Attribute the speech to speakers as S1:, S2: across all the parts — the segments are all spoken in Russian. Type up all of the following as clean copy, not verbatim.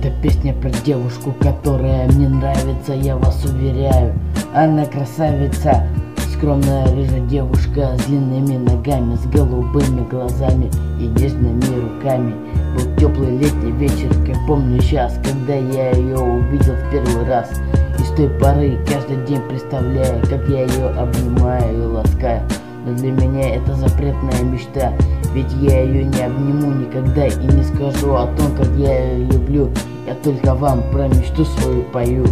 S1: Это песня про девушку, которая мне нравится, я вас уверяю. Она красавица, скромная рыжая девушка с длинными ногами, с голубыми глазами и нежными руками. Был теплый летний вечер, как помню сейчас, когда я ее увидел в первый раз. И с той поры каждый день представляю, как я ее обнимаю и ласкаю. Но для меня это запретная мечта, ведь я ее не обниму никогда и не скажу о том, как я ее люблю. Я только вам про мечту свою пою.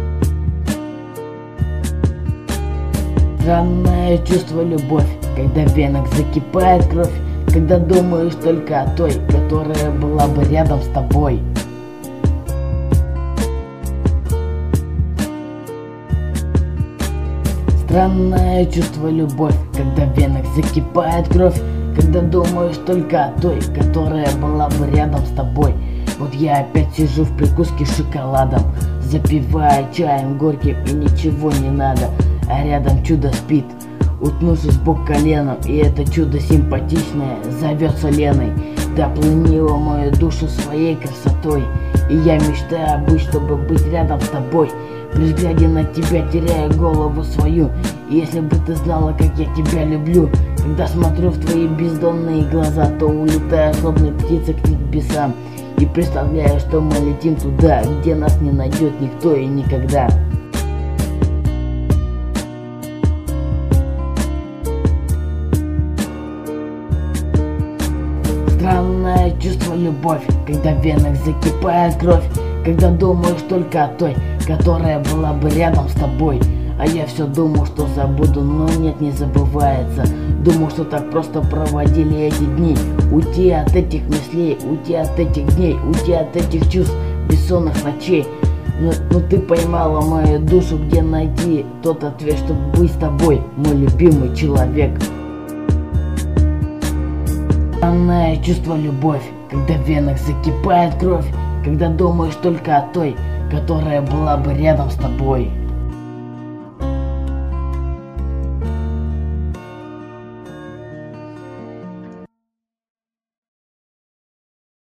S1: Странное чувство любовь, когда в венах закипает кровь, когда думаешь только о той, которая была бы рядом с тобой. Странное чувство любовь, когда в венах закипает кровь, когда думаешь только о той, которая была бы рядом с тобой. Вот я опять сижу в прикуске с шоколадом, запивая чаем горьким и ничего не надо, а рядом чудо спит, утнувшись в бок коленом, и это чудо симпатичное зовется Леной. Ты опланила мою душу своей красотой, и я мечтаю быть, чтобы быть рядом с тобой. При взгляде на тебя теряю голову свою, и если бы ты знала, как я тебя люблю, когда смотрю в твои бездонные глаза, то улетаю словно птица к небесам, и представляю, что мы летим туда, где нас не найдет никто и никогда. Странное чувство любовь, когда в венах закипает кровь, когда думаешь только о той, которая была бы рядом с тобой. А я все думал, что забуду, но нет, не забывается. Думал, что так просто проводили эти дни. Уйти от этих мыслей, уйти от этих дней, уйти от этих чувств, бессонных ночей. Но ты поймала мою душу, где найти тот ответ, чтобы быть с тобой, мой любимый человек. Странное чувство любовь, когда в венах закипает кровь, когда думаешь только о той, которая была бы рядом с тобой.